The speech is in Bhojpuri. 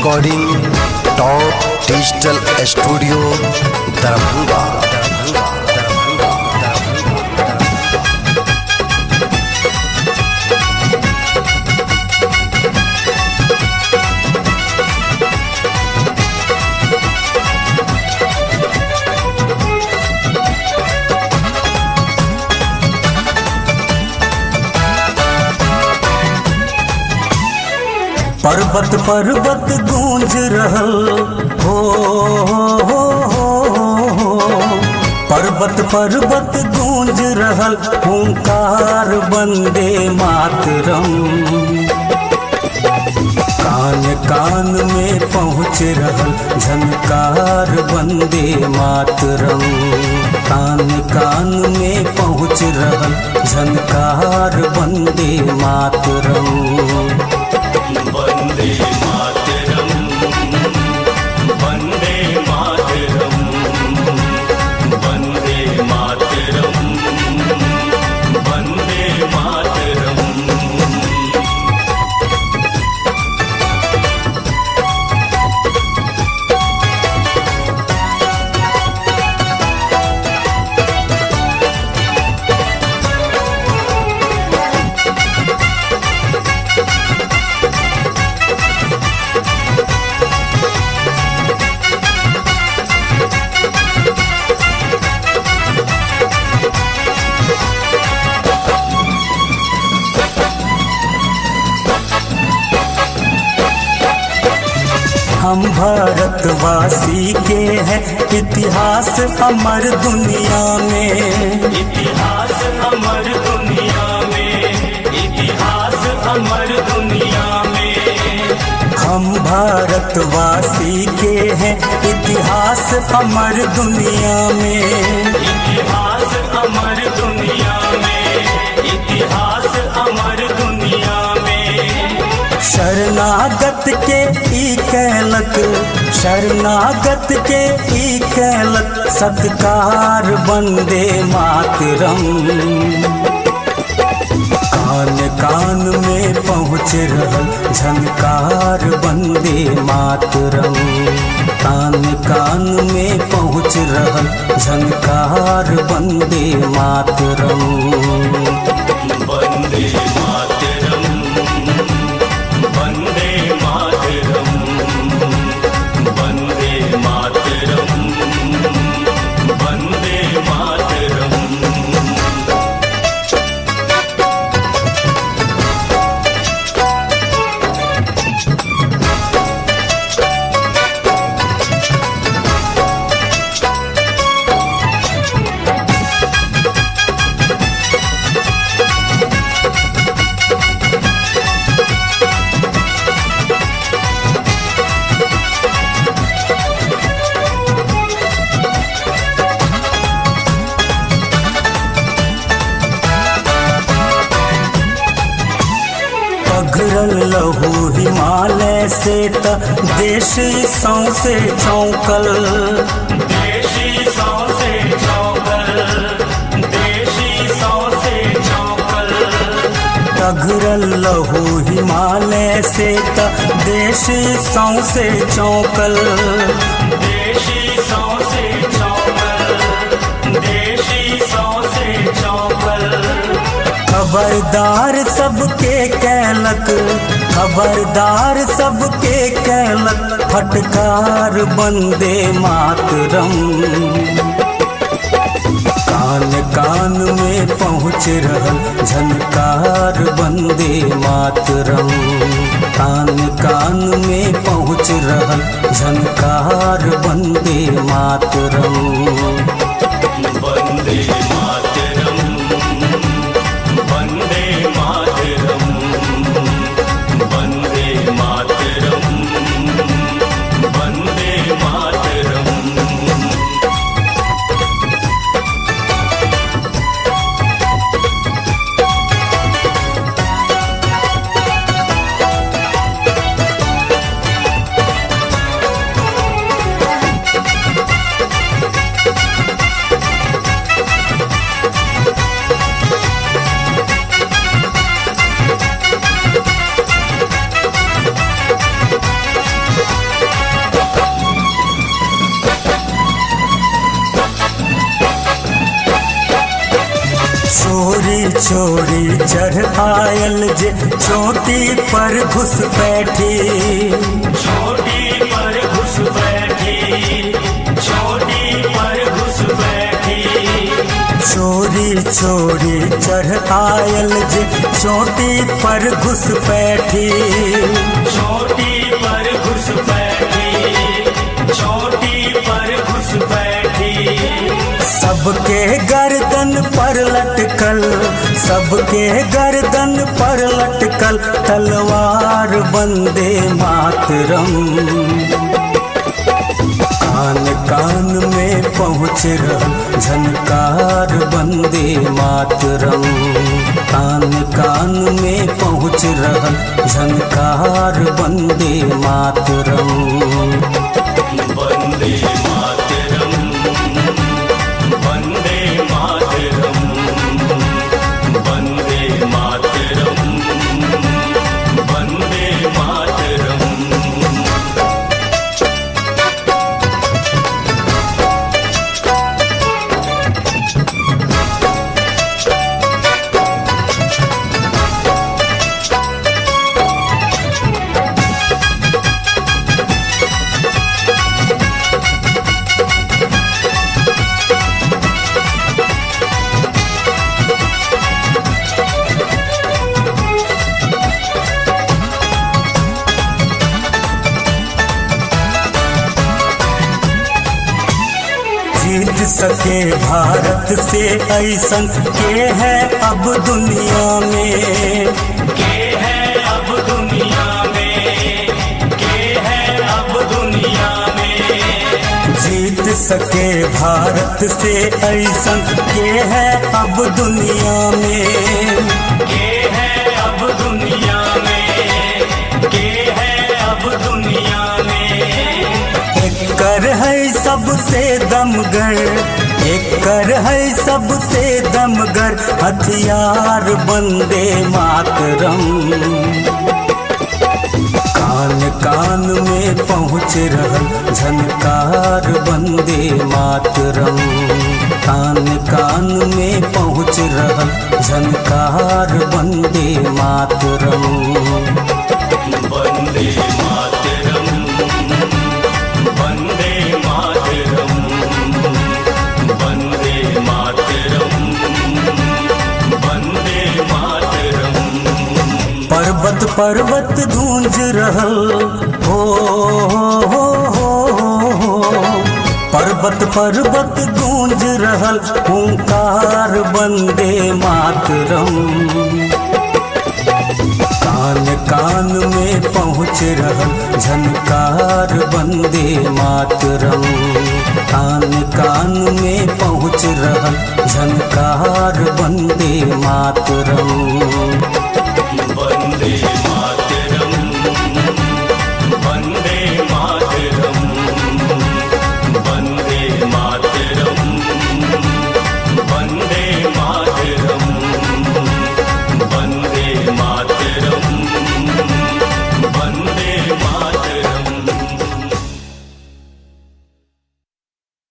Recording top digital studio Darbhanga. पर्वत पर्वत गूंज रहल हो, पर्वत पर्वत गूंज रहल हुंकार वंदे मातरम। कान कान में पहुँच रहल झनकार वंदे मातरम। कान कान में पहुँच रहल झनकार वंदे मातरम। वंदे मातरम, वंदे मातरम, वंदे मातरम, वंदे मातरम। हम भारतवासी के हैं इतिहास अमर दुनिया में। इतिहास अमर दुनिया में, इतिहास अमर दुनिया में। हम भारतवासी के हैं इतिहास अमर दुनिया में। इतिहास अमर दुनिया में, इतिहास अमर दुनिया में। शरणागत के ई कहलक, शरणागत के ई कहलक सत्कार वंदे मातरम। कान कान में पहुँच रहल झनकार वंदे मातरम। कान कान में पहुँच रहल झनकार वंदे मातरम। वंदे मातरम, वंदे मातरम, वंदे मातरम, वंदे मातरम। पघरल लहू हिमालय से त देश सौंसे चौंकल। देशी सौंसे चौकल, देशी सौंसे चौकल। पघरल लहू हिमालय से त देश सौंसे चौंकल। देशी सौंसे चौकल, देशी सौंसे चौकल। खबरदार सबके कहलक, खबरदार सबके कहलक फटकार वंदे मातरम। कान कान में पहुँच रहल झनकार वंदे मातरम। कान कान में पहुँच रहल झनकार वंदे मातरम। वंदे मातरम, वंदे मातरम, वंदे मातरम, वंदे मातरम। चोरी चोरी चढ़ आयल जे चोटी पर घुस बैठी, चोटी पर घुस बैठी, चोटी पर घुस बैठी। चोरी चोरी चढ़ आयल जे चोटी पर घुस बैठी, चोटी पर घुस बैठी, चोटी पर घुस बैठी। सबके गर्दन पर लटकल, सबके गर्दन पर लटकल तलवार वंदे मातरम। कान कान में पहुँच रहल झनकार वंदे मातरम, कान कान में पहुँच रहल झनकार वंदे मातरम। वंदे मातरम, वंदे मातरम, वंदे मातरम, वंदे मातरम। जीत सके भारत से ऐसन के है अब दुनिया में, के है अब दुनिया में, के है अब दुनिया में। जीत सके भारत से ऐसन के है अब दुनिया में, के है अब दुनिया में, के है अब दुनिया में। एक कर है सबसे दमगर, एक कर है सबसे दमगर हथियार वंदे मातरम। कान कान में पहुँच रहल झनकार वंदे मातरम, कान कान में पहुँच रहल झनकार वंदे मातरम। वंदे मातरम, वंदे मातरम, वंदे मातरम, वंदे मातरम। पर्वत पर्वत गूंज रहल हो, पर्वत पर्वत गूंज रहल हुंकार वंदे मातरम। कान कान में पहुँच रहल झनकार वंदे मातरम, कान कान में पहुँच रहल झनकार वंदे मातरम। वंदे